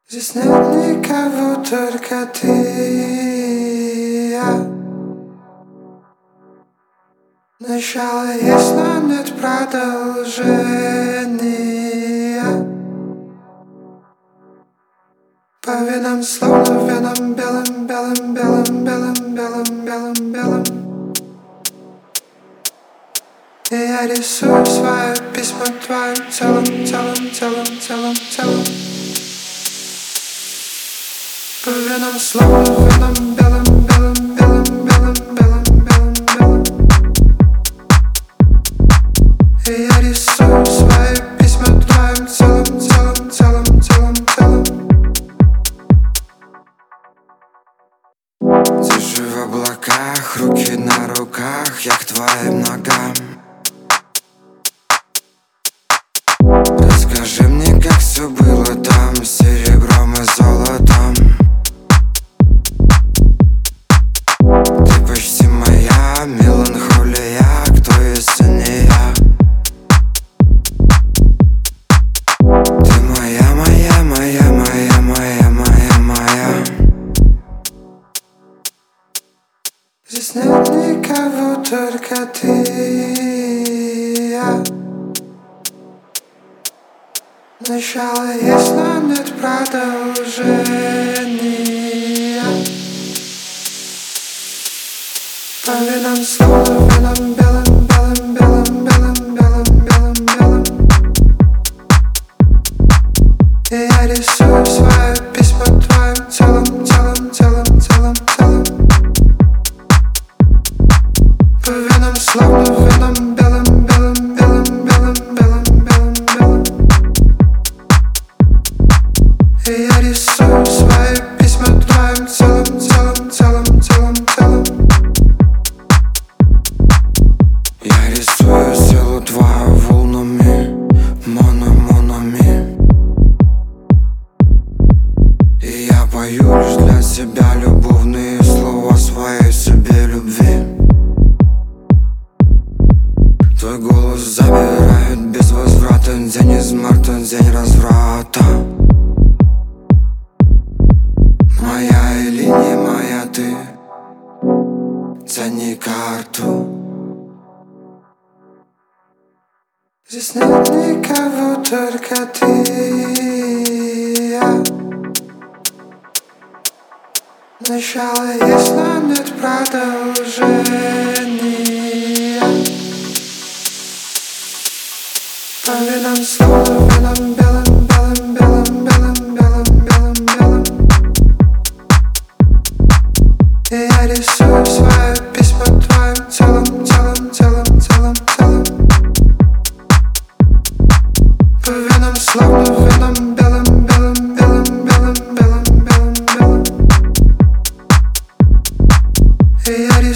Здесь нет никого, только ты и я. Начало есть, но нет продолжения. По венам словно веном белым, белым, белым, белым, белым, белым, белым. И я рисую свое письмо твоим телом, телом, телом, телом, телом. По венам словно веном белым, белым, белым, белым, белым, белым, белым. И я рисую свои письма твоим телом, телом, телом, телом, телом. Держи в облаках, руки на руках, я к твоим ногам. Расскажи мне, как все было там, с серебром и золотом. Ты почти моя меланхолия, кто если не я? Ты моя, моя, моя, моя, моя, моя, моя. Здесь нет никого, только ты и я. Начало есть, но нет продолжения. По венам словно веном белым, белым, белым, белым, белым, белым, белым. И я рисую свое письмо твоим телом, телом, телом, телом, телом. По венам словно веном белым, белым, белым, белым, белым, белым, белым. И я рисую свои письма твоим телом, телом, телом, телом, телом. Я рисую силу твою волнами, монами. И я пою лишь для себя любовные слова своей себе любви. Твой голос забирает без возврата. День из марта, день разврата. Моя или не моя ты, тяни карту. Здесь нет никого, только ты и я. Начало есть, но нет продолжения. По венам словно веном белым, белым, белым, белым, белым, белым, белым. И я рисую свое письмо твоим телом, телом, телом, телом, телом. По венам словно веном белым, белым, белым, белым, белым, белым, белым. И я